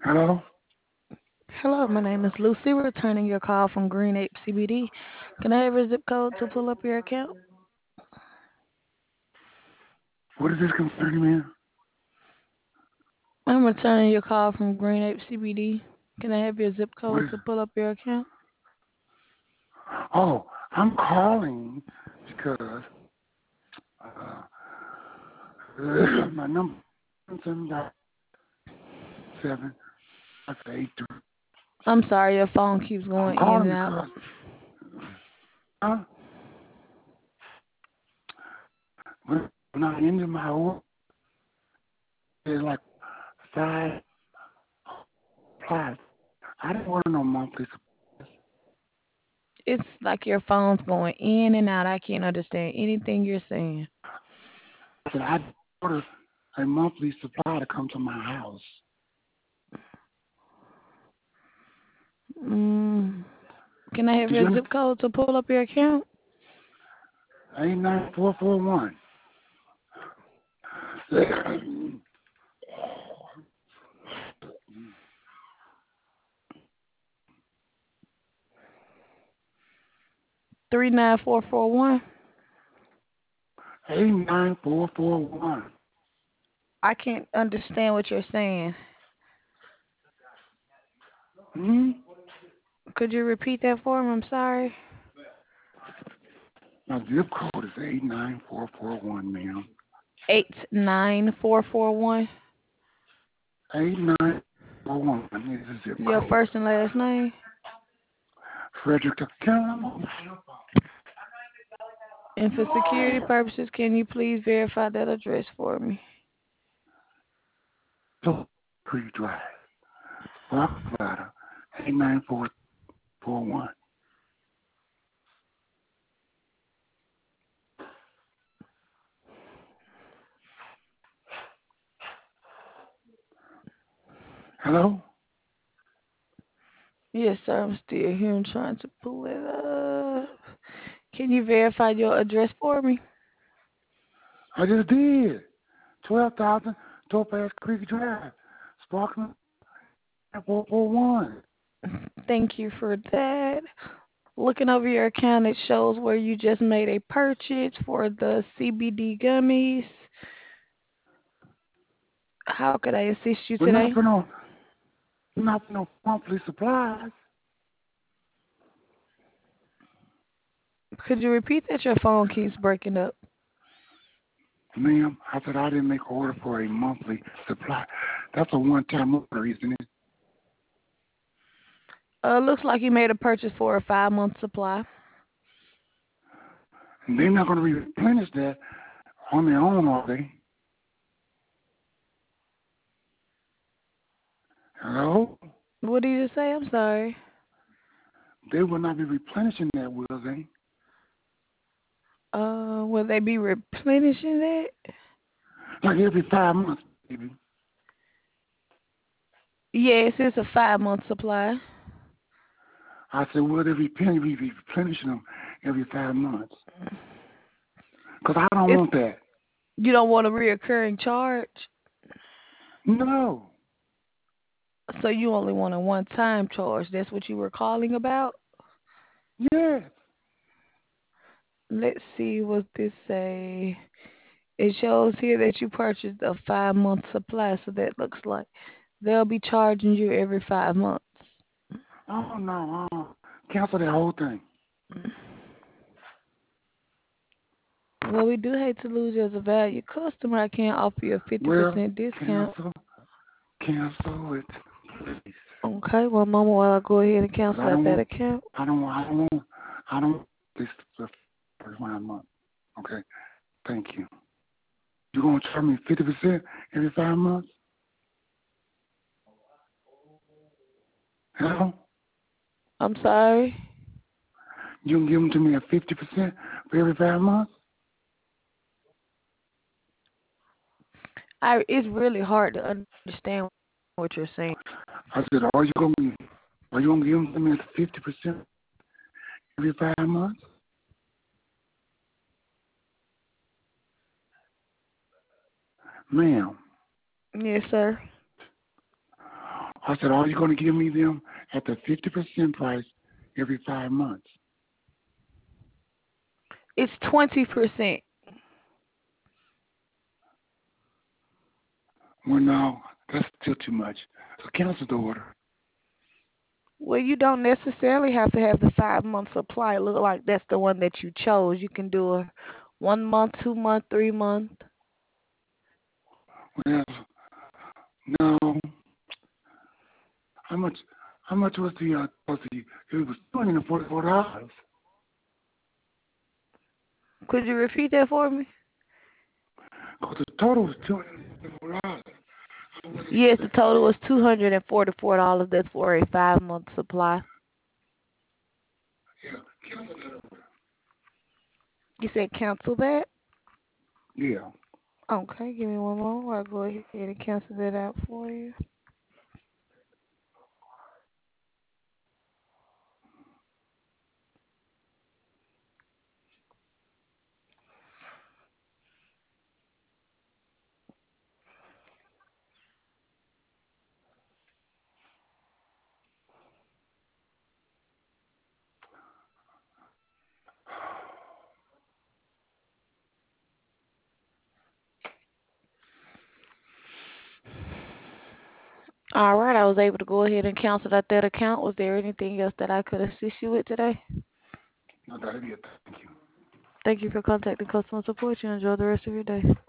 Hello? Hello, my name is Lucy, returning your call from Green Ape CBD. Can I have your zip code to pull up your account? What is this concerning, man? I'm returning your call from Green Ape CBD. Can I have your zip What code is to pull up your account? Oh, I'm calling because uh, my number is 7.7 I'm sorry, your phone keeps I'm going in calling and out. because uh, when I ended my work, there's like 5 plots. I didn't want no monthly supplies. It's like your phone's going in and out. I can't understand anything you're saying. I said I ordered a monthly supply to come to my house. Mm, can I have Did your you zip understand? code to pull up your account? 89441. 39441. 89441. I can't understand what you're saying. Hmm? Could you repeat that for me? I'm sorry. My zip code is 89441, ma'am. 89441. 89441 is the zip Your code. first and last name? Frederick, Carolina. And for security purposes, can you please verify that address for me? So, Creek Drive, Rock, Nevada, 89441. Hello? Yes, sir. I'm still here. I'm trying to pull it up. Can you verify your address for me? I just did. 12,000 Topaz Creek Drive, Sparkman, 441. Thank you for that. Looking over your account, it shows where you just made a purchase for the CBD gummies. How could I assist you We're not today? for no, not for no monthly supplies. Could you repeat that? Your phone keeps breaking up. Ma'am, I said I didn't make an order for a monthly supply. That's a one-time order, isn't it? Looks like you made a purchase for a 5 month supply. And they're not going to replenish that on their own, are they? Hello? What did you say? I'm sorry. They will not be replenishing that, will they? Will they be replenishing that? Like every 5 months, baby. Yes, it's a 5 month supply. I said, will they be replenishing them every 5 months? Because I don't It's want that. You don't want a reoccurring charge, No. so you only want a one-time charge. That's what you were calling about. Yes. Let's see what this say. It shows here that you purchased a 5 month supply, so that looks like they'll be charging you every 5 months. Oh, no. Cancel that whole thing. Well, we do hate to lose you as a valued customer. I can't offer you a Well, 50% discount. cancel. Cancel it, please. Okay, one moment while I go ahead and Because cancel out that account. I don't want this the first 5 months. Okay? Thank you. You going to charge me 50% every 5 months? Hello? I'm sorry. You can give them to me at 50% for every 5 months? It's really hard to understand what you're saying. I said, are you gonna give them to me at 50% every 5 months? Ma'am, Yes, sir. I said, are you going to give me them at the 50% price every 5 months? It's 20%. Well, no, that's still too much. So cancel the order. Well, you don't necessarily have to have the 5 month supply. It look like that's the one that you chose. You can do a 1 month, 2 month, 3 month. Well, no. How much? How much was the policy? It was $244. Could you repeat that for me? Because the total was $244. Yes, the total was $244. That's for a 5 month supply. Yeah, cancel that order. You said cancel that? Yeah. Okay, give me one more. I'll go ahead and cancel that out for you. All right, I was able to go ahead and cancel out that account. Was there anything else that I could assist you with today? No, that'll be it. Thank you. Thank you for contacting customer support. You enjoy the rest of your day.